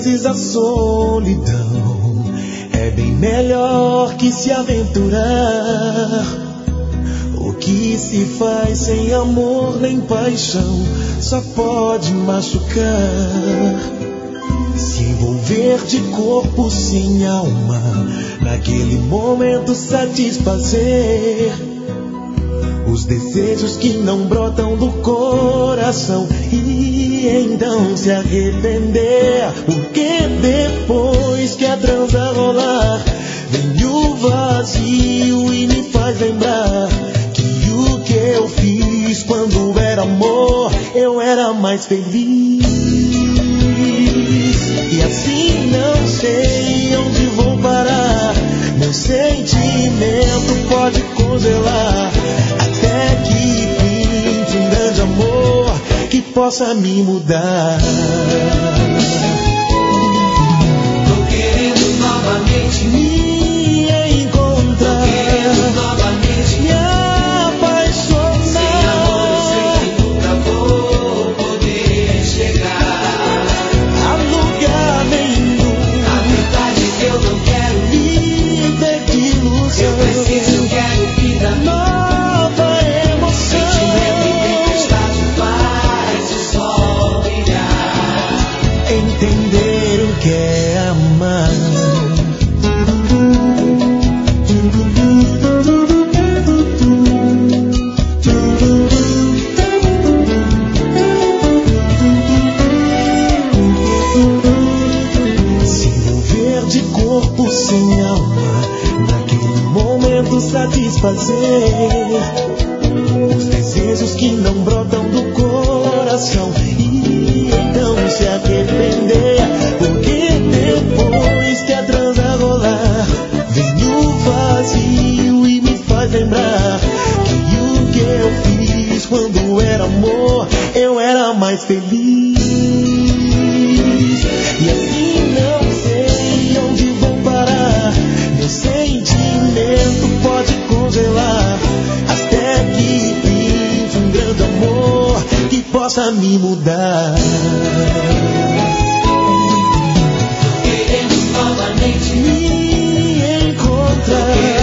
vezes a solidão é bem melhor que se aventurar. O que se faz sem amor nem paixão só pode machucar. Se envolver de corpo sem alma, naquele momento satisfazer os desejos que não brotam do coração e então se arrepender. Porque depois que a transa rolar, vem o vazio e me faz lembrar que o que eu fiz quando era amor, eu era mais feliz. E assim não sei onde vou parar. Meu sentimento pode congelar até que pinte um grande amor que possa me mudar. Tô querendo novamente me encontrar, tô querendo novamente me apaixonar. sem amor eu sei que nunca vou poder chegar A lugar nenhum. a verdade que eu não quero Viver de ilusão. eu preciso, quero vida Nova emoção. sentimento e tempestade faz o sol brilhar. Entender o que é amar. Se envolver de corpo sem alma, naquele momento satisfazer os desejos que não brotam do coração e então se arrepender. Porque depois que a transa rolar, vem o vazio e me faz lembrar que o que eu fiz quando era amor, eu era mais feliz. E assim não sei onde vou parar. Meu sentimento pode congelar até que pinte um grande amor que possa me mudar. Tô querendo novamente Me encontrar.